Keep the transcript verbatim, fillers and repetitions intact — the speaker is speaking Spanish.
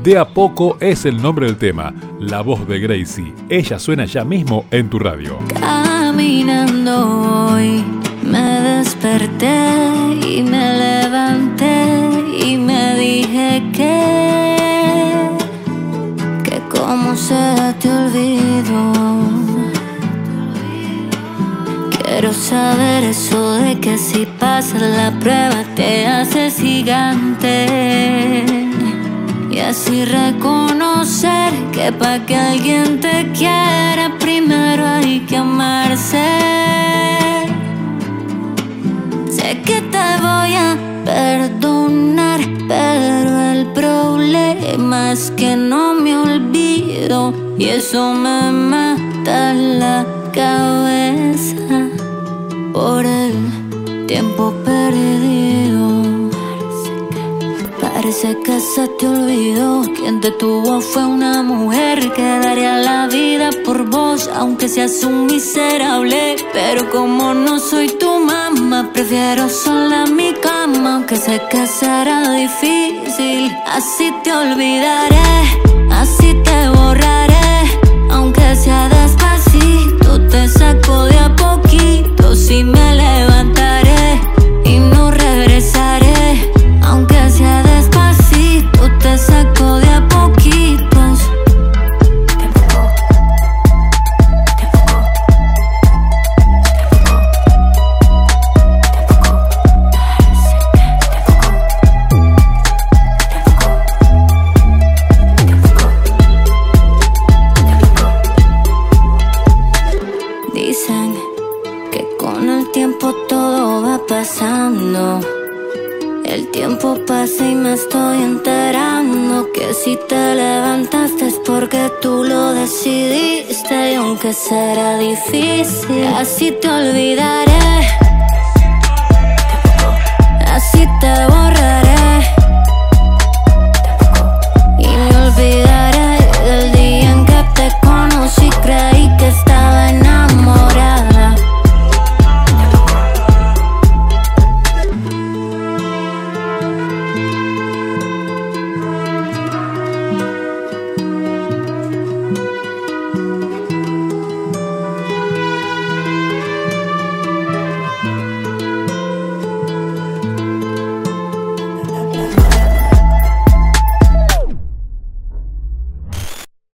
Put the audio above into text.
De a poco es el nombre del tema. La voz de Gracie. Ella suena ya mismo en tu radio. Caminando hoy me desperté y me levanté y me dije que que como se te olvidó. Quiero saber eso de que si pasas la prueba te haces gigante. Y así reconocer que pa' que alguien te quiera primero hay que amarse. Sé que te voy a perdonar, pero el problema es que no me olvido y eso me mata la cabeza por el tiempo perdido. Parece que se te olvidó. Quien te tuvo fue una mujer que daría la vida por vos, aunque seas un miserable. Pero como no soy tu mamá, prefiero sola en mi cama, aunque sé que será difícil. Así te olvidaré, así te borraré, aunque sea despacito, te saco de a poquito. Si me levantaré y no regresaré, aunque sea despacito, te saco de a poquitos. Dicen que con el tiempo todo va pasando. El tiempo pasa y me estoy enterando que si te levantaste es porque tú lo decidiste. Y aunque será difícil, así te olvidaré, así te borraré.